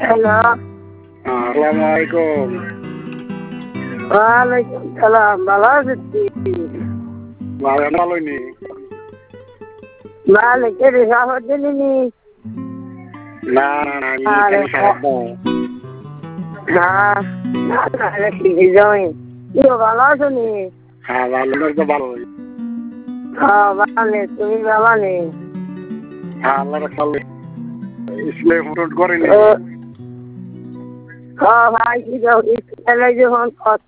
Hello, আসসালামু আলাইকুম। ওয়ালাইকুম সালাম। ভালো আছিস তুই? ভালোই নি। ভালো করে খবর দিলি নি? না না না আমি আরে এখানে খারাপ না। না না না ঠিকই যাই। তুই ভালো আছো নি? হ্যাঁ ভালো তো ভালোই। হ্যাঁ ভালো নেই, তুমি ভালো নেই? হ্যাঁ আল্লাহ রাখালে ইসলে ফোন করেনি। হ্যাঁ ভাই কি যাও স্কুলে যখন